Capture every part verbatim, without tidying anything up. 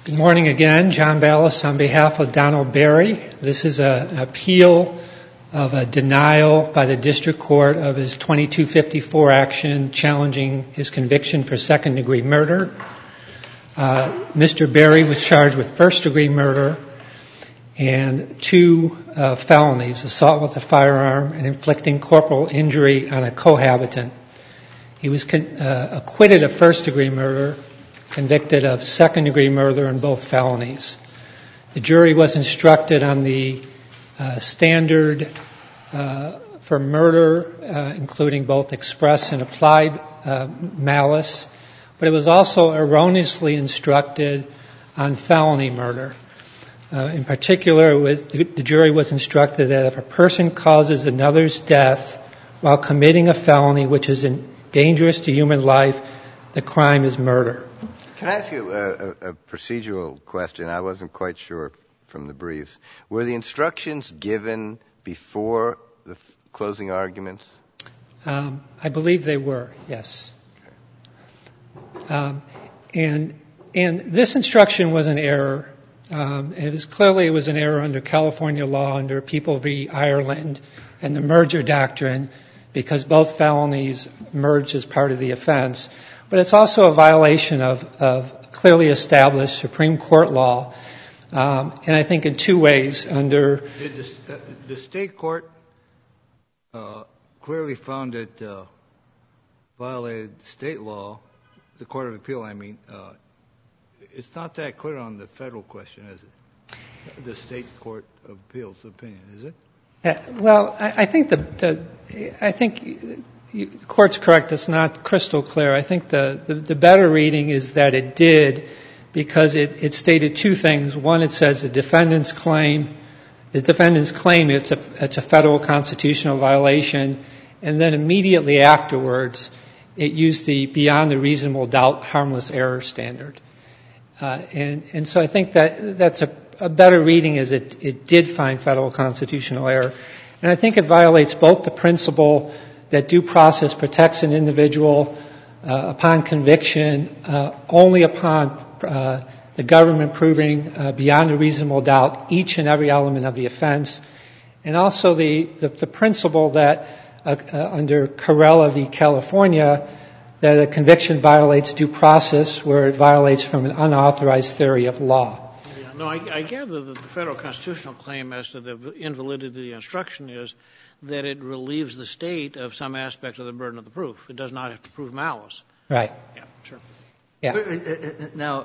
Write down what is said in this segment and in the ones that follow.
Good morning again. John Ballas on behalf of Donald Berry. This is a, an appeal of a denial by the district court of his twenty-two fifty-four action challenging his conviction for second-degree murder. Uh, Mister Berry was charged with first-degree murder and two uh, felonies, assault with a firearm and inflicting corporal injury on a cohabitant. He was con- uh, acquitted of first-degree murder, convicted of second-degree murder and both felonies. The jury was instructed on the uh, standard uh, for murder, uh, including both express and applied uh, malice, but it was also erroneously instructed on felony murder. Uh, in particular, it was, the, the jury was instructed that if a person causes another's death while committing a felony which is in, dangerous to human life, the crime is murder. Can I ask you a, a, a procedural question? I wasn't quite sure from the briefs. Were the instructions given before the f- closing arguments? Um, I believe they were, yes. Okay. Um, and and this instruction was an error. Um, it was clearly it was an error under California law, under People v. Ireland, and the merger doctrine, because both felonies merged as part of the offense. But it's also a violation of, of clearly established Supreme Court law, um, and I think in two ways. Under Did the, uh, the state court uh, clearly found it uh, violated state law, the Court of Appeal, I mean. Uh, it's not that clear on the federal question, is it? The state Court of Appeals opinion, is it? Uh, well, I, I think the, the I think. The court's correct. It's not crystal clear. I think the, the, the better reading is that it did, because it, it stated two things. One, it says the defendant's claim, the defendant's claim it's a, it's a federal constitutional violation, and then immediately afterwards it used the beyond the reasonable doubt harmless error standard. Uh, and, and so I think that that's a, a better reading, is it, it did find federal constitutional error. And I think it violates both the principle that due process protects an individual uh, upon conviction uh, only upon uh, the government proving uh, beyond a reasonable doubt each and every element of the offense, and also the, the, the principle that uh, uh, under Carrella v. California, that a conviction violates due process where it violates from an unauthorized theory of law. Yeah, no, I, I gather that the federal constitutional claim as to the invalidity of the instruction is that it relieves the state of some aspect of the burden of the proof. It does not have to prove malice. Right. Yeah, sure. Yeah. Now,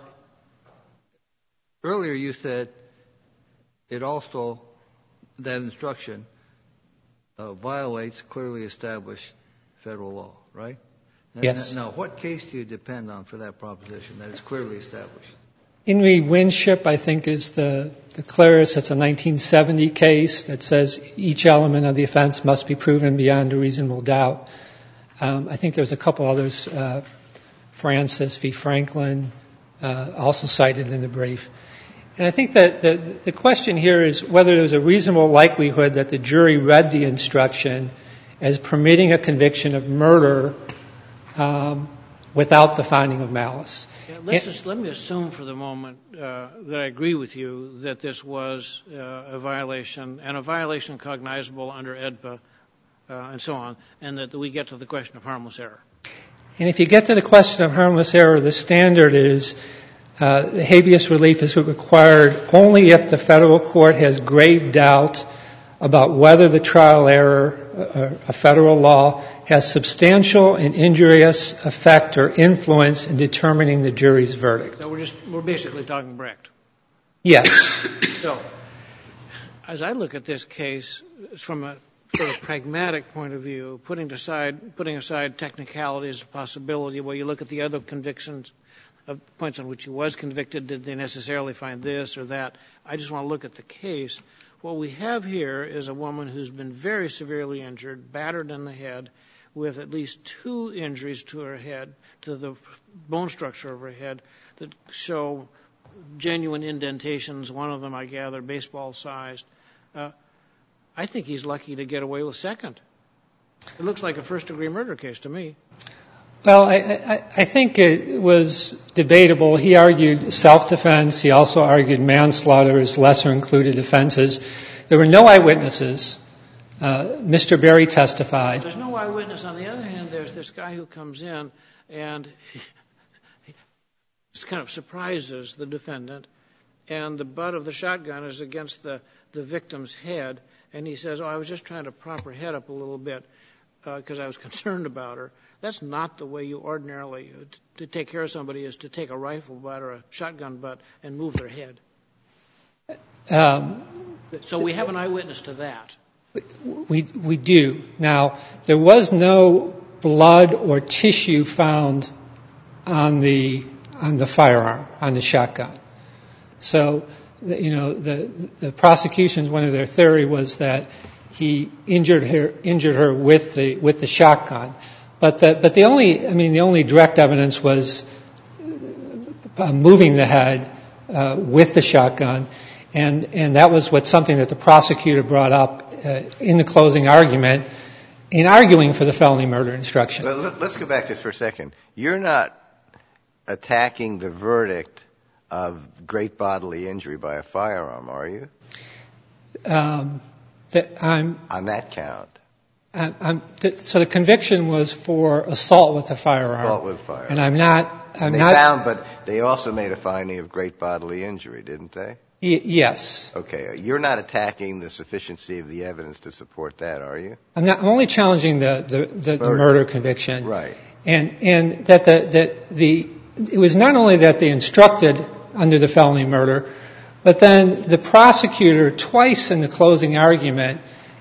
earlier you said it also, that instruction uh, violates clearly established federal law, right? Yes. Now, what case do you depend on for that proposition, that it's clearly established? In re Winship, I think, is the, the clearest. It's a nineteen seventy case that says each element of the offense must be proven beyond a reasonable doubt. Um, I think there's a couple others, uh, Francis v. Franklin, uh, also cited in the brief. And I think that the, the question here is whether there's a reasonable likelihood that the jury read the instruction as permitting a conviction of murder um, without the finding of malice. Yeah, let's just, let me assume for the moment uh, that I agree with you that this was uh, a violation, and a violation cognizable under E D P A uh, and so on, and that we get to the question of harmless error. And if you get to the question of harmless error, the standard is uh, the habeas relief is required only if the federal court has grave doubt about whether the trial error, uh, a federal law, has substantial and injurious effect or influence in determining the jury's verdict. So we're just, we're basically talking Brecht. Yes. So, as I look at this case from a sort of pragmatic point of view, putting aside, putting aside technicalities, possibility, where you look at the other convictions of points on which he was convicted, did they necessarily find this or that? I just want to look at the case. What we have here is a woman who's been very severely injured, battered in the head, with at least two injuries to her head, to the bone structure of her head, that show genuine indentations, one of them, I gather, baseball-sized. Uh, I think he's lucky to get away with second. It looks like a first-degree murder case to me. Well, I, I, I think it was debatable. He argued self-defense. He also argued manslaughter as lesser included offenses. There were no eyewitnesses. Uh, Mister Berry testified. There's no eyewitness. On the other hand, there's this guy who comes in and he, he kind of surprises the defendant, and the butt of the shotgun is against the, the victim's head, and he says, oh, I was just trying to prop her head up a little bit because uh, I was concerned about her. That's not the way you ordinarily, to take care of somebody is to take a rifle butt or a shotgun butt and move their head. Um, so we have an eyewitness to that. We, we do. Now, there was no blood or tissue found on the, on the firearm, on the shotgun. So, you know, the, the prosecution's, one of their theory was that he injured her, injured her with the, with the shotgun. But the, but the only, I mean, the only direct evidence was uh, moving the head uh, with the shotgun, and and that was what something that the prosecutor brought up uh, in the closing argument in arguing for the felony murder instruction. Well, let's go back just for a second. You're not attacking the verdict of great bodily injury by a firearm, are you? Um, that I'm on that count. I'm, I'm, th- so the conviction was for assault with a firearm. Assault with a firearm. And I'm not. I'm and they not. found, but they also made a finding of great bodily injury, didn't they? Y- yes. Okay. You're not attacking the sufficiency of the evidence to support that, are you? I'm not. I'm only challenging the the, the, murder. the murder conviction. Right. And and that the that the it was not only that they instructed under the felony murder, but then the prosecutor twice in the closing argument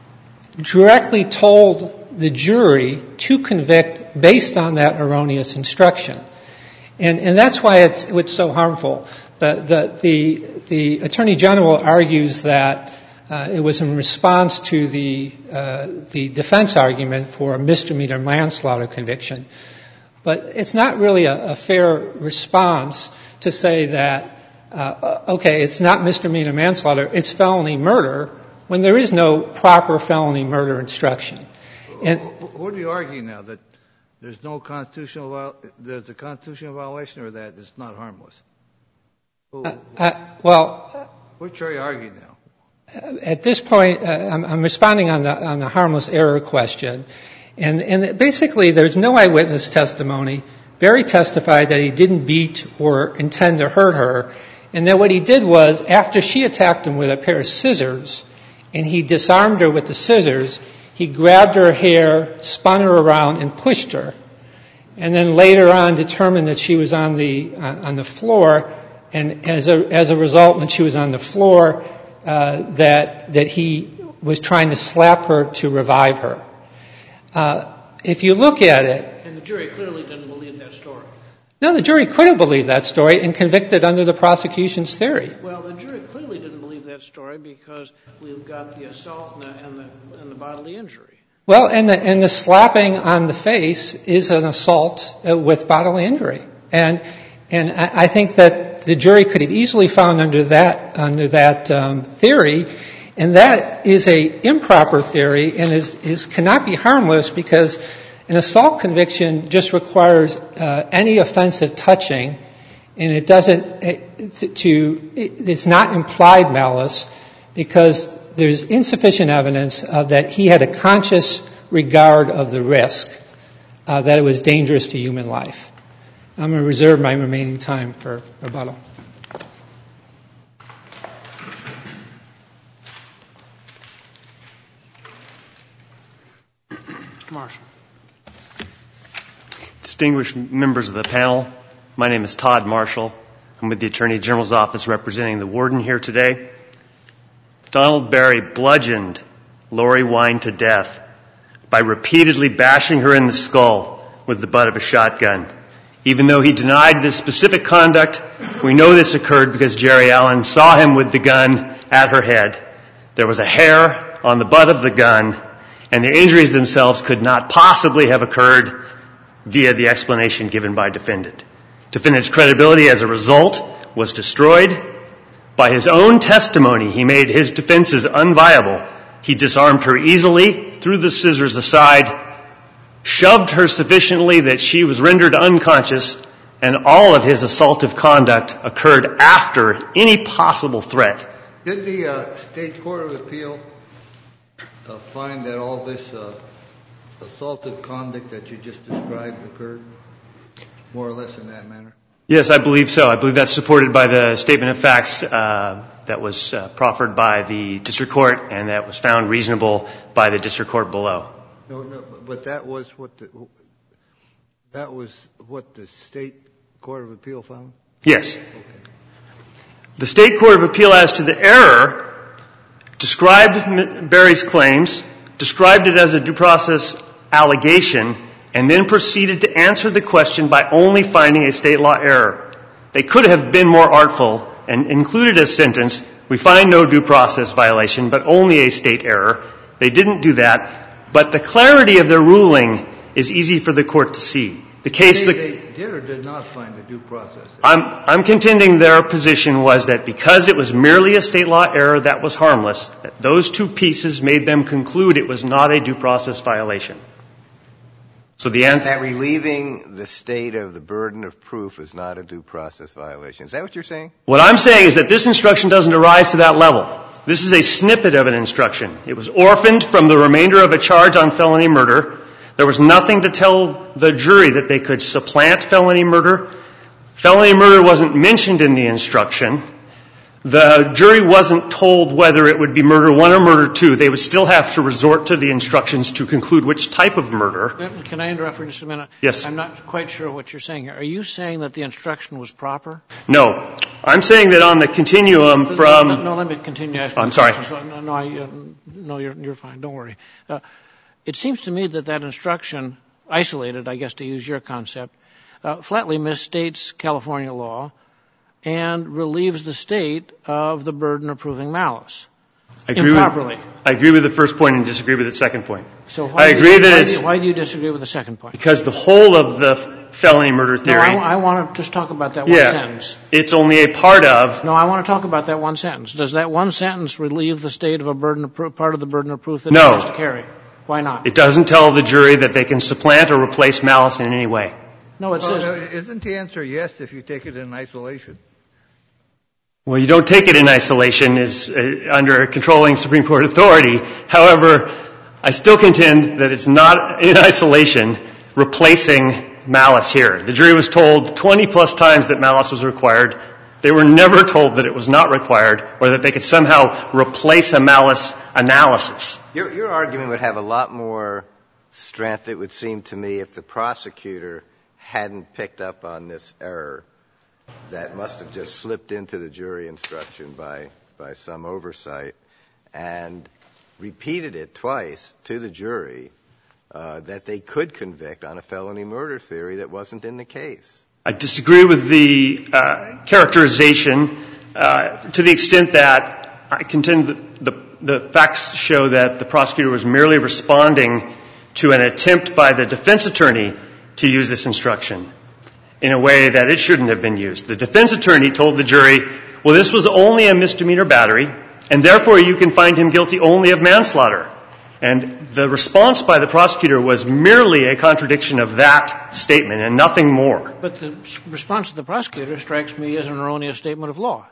directly told the jury to convict based on that erroneous instruction. And, and that's why it's, it's so harmful. The, the, the, the Attorney General argues that uh, it was in response to the, uh, the defense argument for a misdemeanor manslaughter conviction. But it's not really a, a fair response to say that, uh, okay, it's not misdemeanor manslaughter, it's felony murder, when there is no proper felony murder instruction. And what are you arguing now, that there's no constitutional viol- there's a constitutional violation, or that it's not harmless? Uh, uh, well, which are you arguing now? Uh, at this point, uh, I'm, I'm responding on the on the harmless error question, and and basically there's no eyewitness testimony. Berry testified that he didn't beat or intend to hurt her, and that what he did was, after she attacked him with a pair of scissors, and he disarmed her with the scissors, he grabbed her hair, spun her around, and pushed her. And then later on determined that she was on the uh, on the floor, and as a as a result, when she was on the floor, uh, that that he was trying to slap her to revive her. Uh, if you look at it, and the jury clearly didn't believe that story. No, the jury could have believed that story and convicted under the prosecution's theory. Well, the jury clearly didn't believe that story because we've got the assault and the, and the, and the bodily injury. Well, and the, and the slapping on the face is an assault uh, with bodily injury. And and I, I think that the jury could have easily found under that under that um, theory, and that is a improper theory and is, is cannot be harmless, because an assault conviction just requires uh, any offensive touching, and it doesn't it, to it, it's not implied malice, because there's insufficient evidence uh, that he had a conscious regard of the risk, uh, that it was dangerous to human life. I'm going to reserve my remaining time for rebuttal. Marshall. Distinguished members of the panel, my name is Todd Marshall. I'm with the Attorney General's office representing the warden here today. Donald Berry bludgeoned Lori Wine to death by repeatedly bashing her in the skull with the butt of a shotgun. Even though he denied this specific conduct, we know this occurred because Jerry Allen saw him with the gun at her head. There was a hair on the butt of the gun, and the injuries themselves could not possibly have occurred via the explanation given by defendant. Defendant's credibility as a result was destroyed. By his own testimony, he made his defenses unviable. He disarmed her easily, threw the scissors aside, shoved her sufficiently that she was rendered unconscious, and all of his assaultive conduct occurred after any possible threat. Did the uh, State Court of Appeal uh, find that all this uh, assaultive conduct that you just described occurred more or less in that manner? Yes, I believe so. I believe that's supported by the statement of facts uh, that was uh, proffered by the district court and that was found reasonable by the district court below. No, no, but that was what the that was what the State Court of Appeal found? Yes. Okay. The State Court of Appeal, as to the error, described Berry's claims, described it as a due process allegation, and then proceeded to answer the question by only finding a state law error. They could have been more artful and included a sentence, we find no due process violation, but only a state error. They didn't do that. But the clarity of their ruling is easy for the court to see. The case they, that they did or did not find a due process. I'm, I'm contending their position was that because it was merely a state law error that was harmless, that those two pieces made them conclude it was not a due process violation. So the answer that relieving the state of the burden of proof is not a due process violation. Is that what you're saying? What I'm saying is that this instruction doesn't arise to that level. This is a snippet of an instruction. It was orphaned from the remainder of a charge on felony murder. There was nothing to tell the jury that they could supplant felony murder. Felony murder wasn't mentioned in the instruction. The jury wasn't told whether it would be murder one or murder two. They would still have to resort to the instructions to conclude which type of murder. Can I interrupt for just a minute? Yes. I'm not quite sure what you're saying here. Are you saying that the instruction was proper? No. I'm saying that on the continuum from... No, no let me continue asking. I'm sorry. So, no, no, I, uh, no you're, you're fine. Don't worry. Uh, it seems to me that that instruction, isolated, I guess to use your concept, uh, flatly misstates California law and relieves the state of the burden of proving malice. I agree improperly. With, I agree with the first point and disagree with the second point. So why I agree you, that why it's... Do you, why do you disagree with the second point? Because the whole of the felony murder theory... No, I, I want to just talk about that one yeah, sentence. It's only a part of... No, I want to talk about that one sentence. Does that one sentence relieve the state of a burden of proof, part of the burden of proof that no. it has to carry? Why not? It doesn't tell the jury that they can supplant or replace malice in any way. No, it well, says... no, isn't the answer yes if you take it in isolation? Well, you don't take it in isolation as uh, under controlling Supreme Court authority. However, I still contend that it's not in isolation replacing malice here. The jury was told twenty plus times that malice was required. They were never told that it was not required or that they could somehow replace a malice analysis. Your, your argument would have a lot more strength, it would seem to me, if the prosecutor hadn't picked up on this error that must have just slipped into the jury instruction by, by some oversight and repeated it twice to the jury uh, that they could convict on a felony murder theory that wasn't in the case. I disagree with the uh, characterization uh, to the extent that I contend that the, the facts show that the prosecutor was merely responding to an attempt by the defense attorney to use this instruction in a way that it shouldn't have been used. The defense attorney told the jury, well, this was only a misdemeanor battery, and therefore you can find him guilty only of manslaughter. And the response by the prosecutor was merely a contradiction of that statement and nothing more. But the response of the prosecutor strikes me as an erroneous statement of law.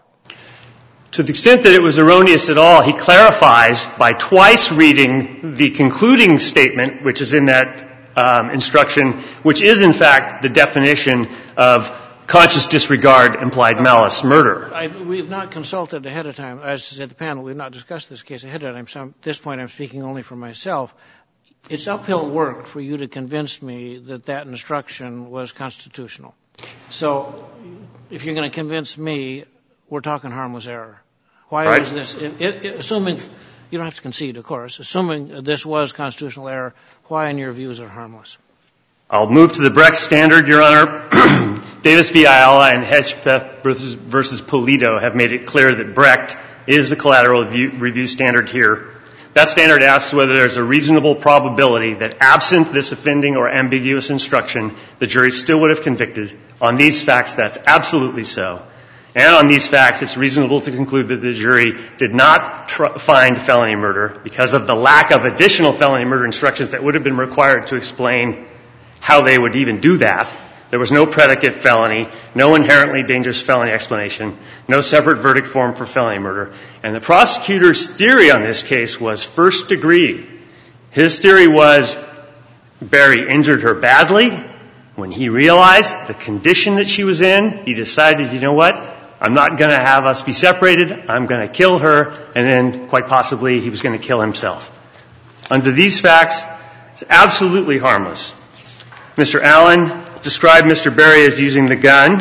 To the extent that it was erroneous at all, he clarifies by twice reading the concluding statement, which is in that um, instruction, which is in fact the definition of conscious disregard, implied malice, murder. I, we've not consulted ahead of time. As said the panel, we've not discussed this case ahead of time. So at this point, I'm speaking only for myself. It's uphill work for you to convince me that that instruction was constitutional. So if you're going to convince me, we're talking harmless error. Why right. was this, it, it, assuming, you don't have to concede, of course, assuming this was constitutional error, why in your views are harmless? I'll move to the Brecht standard, Your Honor. Davis v. Ayala and Hedgepeth versus, versus Polito have made it clear that Brecht is the collateral review, review standard here. That standard asks whether there's a reasonable probability that absent this offending or ambiguous instruction, the jury still would have convicted. On these facts, that's absolutely so. And on these facts, it's reasonable to conclude that the jury did not tr- find felony murder because of the lack of additional felony murder instructions that would have been required to explain how they would even do that. There was no predicate felony, no inherently dangerous felony explanation, no separate verdict form for felony murder. And the prosecutor's theory on this case was first degree. His theory was Barry injured her badly. When he realized the condition that she was in, he decided, you know what? I'm not going to have us be separated. I'm going to kill her. And then, quite possibly, he was going to kill himself. Under these facts, it's absolutely harmless. Mister Allen described Mister Barry as using the gun.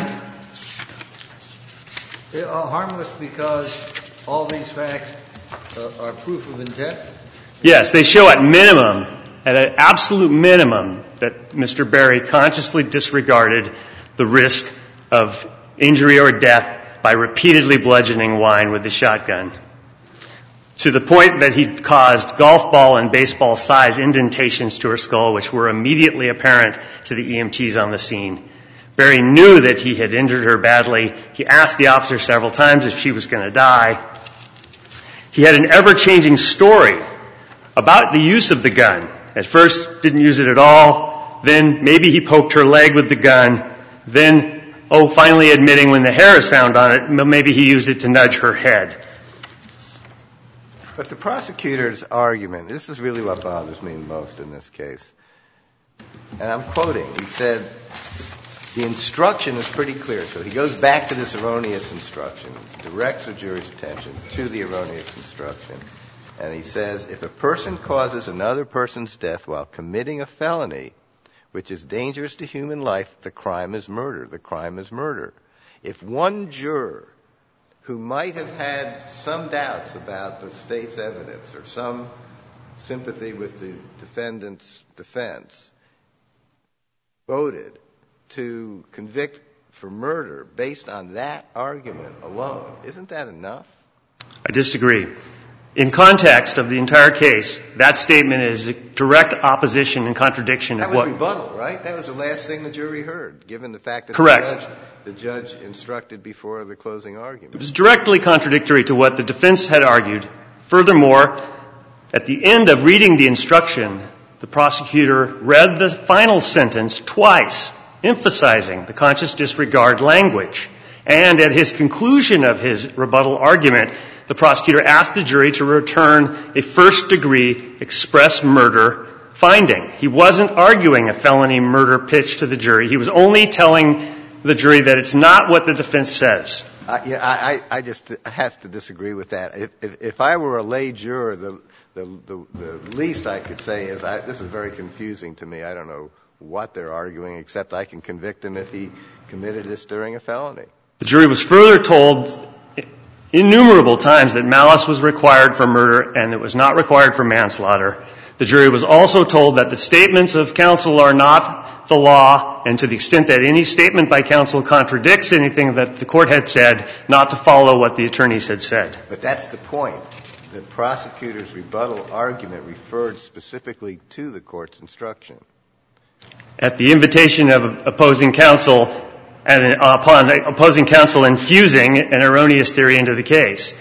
They are harmless because all these facts uh, are proof of intent? Yes, they show at minimum, at an absolute minimum, that Mister Barry consciously disregarded the risk of injury or death by repeatedly bludgeoning Wine with the shotgun, to the point that he caused golf ball and baseball size indentations to her skull, which were immediately apparent to the E M Ts on the scene. Barry knew that he had injured her badly. He asked the officer several times if she was going to die. He had an ever-changing story about the use of the gun. At first, didn't use it at all. Then maybe he poked her leg with the gun. Then Oh, finally admitting when the hair is found on it, maybe he used it to nudge her head. But the prosecutor's argument, this is really what bothers me most in this case. And I'm quoting. He said, the instruction is pretty clear. So he goes back to this erroneous instruction, directs the jury's attention to the erroneous instruction. And he says, if a person causes another person's death while committing a felony, which is dangerous to human life, the crime is murder. The crime is murder. If one juror who might have had some doubts about the state's evidence or some sympathy with the defendant's defense voted to convict for murder based on that argument alone, isn't that enough? I disagree. In context of the entire case, that statement is a direct opposition and contradiction that of what... That was rebuttal, right? That was the last thing the jury heard, given the fact that Correct. The, judge, the judge instructed before the closing argument. It was directly contradictory to what the defense had argued. Furthermore, at the end of reading the instruction, the prosecutor read the final sentence twice, emphasizing the conscious disregard language. And at his conclusion of his rebuttal argument, the prosecutor asked the jury to return a first-degree express murder finding. He wasn't arguing a felony murder pitch to the jury. He was only telling the jury that it's not what the defense says. Uh, yeah, I, I just have to disagree with that. If, if, if I were a lay juror, the, the, the, the least I could say is I, this is very confusing to me. I don't know what they're arguing, except I can convict him if he committed this during a felony. The jury was further told innumerable times that malice was required for murder and it was not required for manslaughter. The jury was also told that the statements of counsel are not the law, and to the extent that any statement by counsel contradicts anything that the court had said, not to follow what the attorneys had said. But that's the point. The prosecutor's rebuttal argument referred specifically to the court's instruction. At the invitation of opposing counsel, and upon opposing counsel infusing an erroneous theory into the case.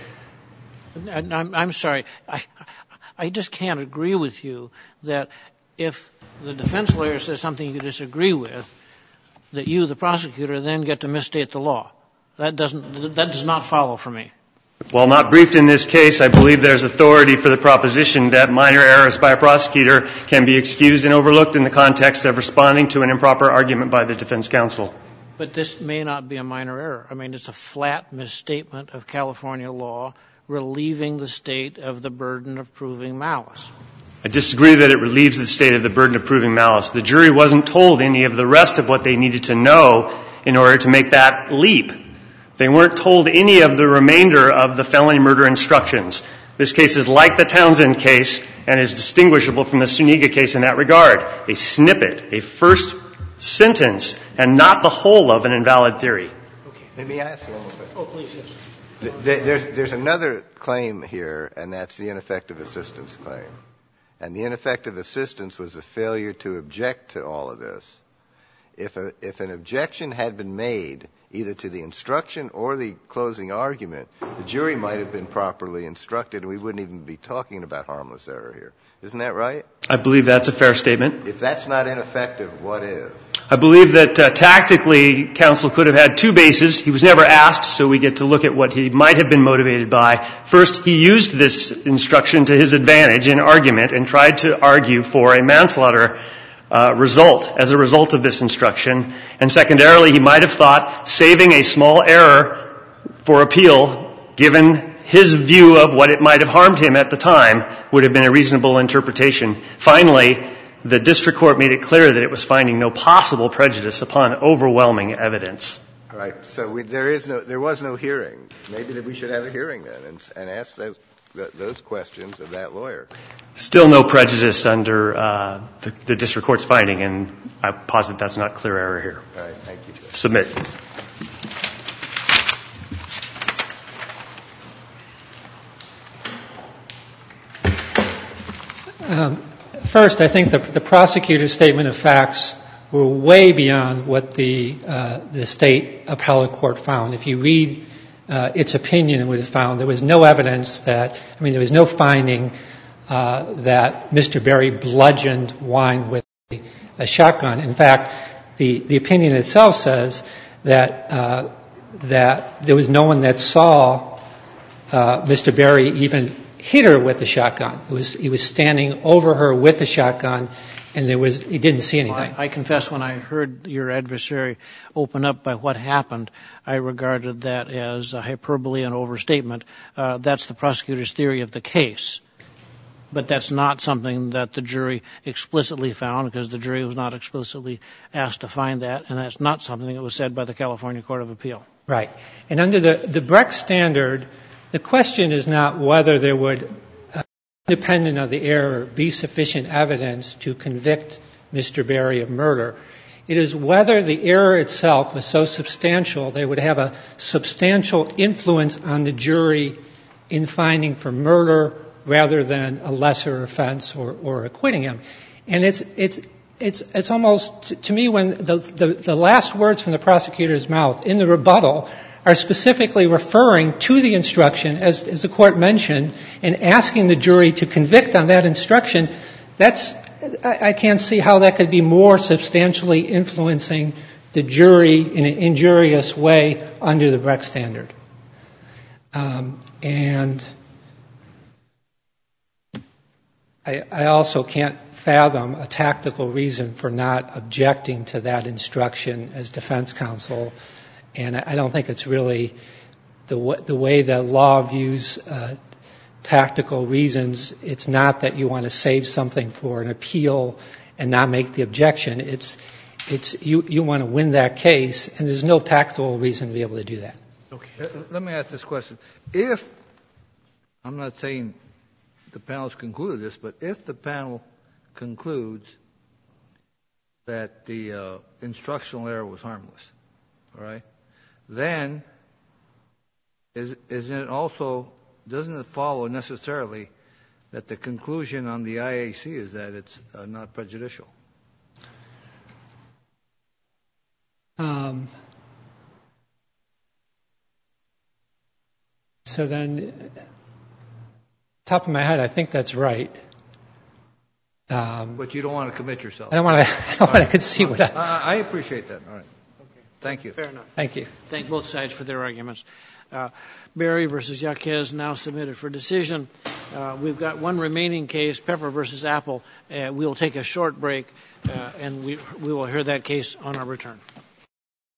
I'm, I'm sorry. I, I just can't agree with you that if the defense lawyer says something you disagree with, that you, the prosecutor, then get to misstate the law. That doesn't, that does not follow for me. While not briefed in this case, I believe there's authority for the proposition that minor errors by a prosecutor can be excused and overlooked in the context of responding to an improper argument by the defense counsel. But this may not be a minor error. I mean, it's a flat misstatement of California law relieving the state of the burden of proving malice. I disagree that it relieves the state of the burden of proving malice. The jury wasn't told any of the rest of what they needed to know in order to make that leap. They weren't told any of the remainder of the felony murder instructions. This case is like the Townsend case and is distinguishable from the Suniga case in that regard. A snippet, a first sentence, and not the whole of an invalid theory. Okay. Let me ask you one more question. Oh, please, yes. There's, there's another claim here, and that's the ineffective assistance claim. And the ineffective assistance was a failure to object to all of this. if, a, if an objection had been made either to the instruction or the closing argument, the jury might have been properly instructed and we wouldn't even be talking about harmless error here. Isn't that right? I believe that's a fair statement. If that's not ineffective, what is? I believe that uh, tactically, counsel could have had two bases. He was never asked, so we get to look at what he might have been motivated by. First, he used this instruction to his advantage in argument and tried to argue for a manslaughter uh, result as a result of this instruction. And secondarily, he might have thought saving a small error for appeal, given his view of what it might have harmed him at the time, would have been a reasonable interpretation. Finally, the district court made it clear that it was finding no possible prejudice upon overwhelming evidence. All right. So we, there is no, there was no hearing. Maybe that we should have a hearing then and, and ask those, those questions of that lawyer. Still no prejudice under uh, the, the district court's finding, and I posit that's not clear error here. All right. Thank you, Judge. Submit. Um, first, I think the, the prosecutor's statement of facts were way beyond what the uh, the state appellate court found. If you read uh, its opinion, it would have found there was no evidence that, I mean, there was no finding uh, that Mister Berry bludgeoned Wine with a, a shotgun. In fact, the, the opinion itself says that uh, that there was no one that saw uh, Mister Berry even hit her with the shotgun. It was, he was standing over her with the shotgun, and there was, he didn't see anything. I, I confess when I heard your adversary open up by what happened, I regarded that as a hyperbole and overstatement. Uh, that's the prosecutor's theory of the case. But that's not something that the jury explicitly found, because the jury was not explicitly asked to find that, and that's not something that was said by the California Court of Appeal. Right. And under the, the Brecht standard, the question is not whether there would, uh, independent of the error, be sufficient evidence to convict Mister Berry of murder. It is whether the error itself was so substantial that it would have a substantial influence on the jury in finding for murder rather than a lesser offense or, or acquitting him. And it's it's it's it's almost, to me, when the, the the last words from the prosecutor's mouth in the rebuttal are specifically referring to the instruction, as, as the court mentioned, and asking the jury to convict on that instruction, that's, I, I can't see how that could be more substantially influencing the jury in an injurious way under the Brecht standard. Um, and I, I also can't fathom a tactical reason for not objecting to that instruction as defense counsel. And I don't think it's really the, w- the way the law views uh, tactical reasons. It's not that you want to save something for an appeal and not make the objection. It's it's you, you want to win that case, and there's no tactical reason to be able to do that. Okay. Let me ask this question. If, I'm not saying the panel's concluded this, but if the panel concludes that the uh, instructional error was harmless, all right, then is, isn't it also, doesn't it follow necessarily that the conclusion on the I A C is that it's uh, not prejudicial? Um, so then, top of my head, I think that's right. Um, but you don't want to commit yourself. I don't want to. I don't want to concede what I. I, I appreciate that. All right. Okay. Thank you. Fair enough. Thank you. Thank both sides for their arguments. Uh, Berry versus Yaquez now submitted for decision. Uh, we've got one remaining case, Pepper versus Apple. Uh, we'll take a short break, uh, and we we will hear that case on our return.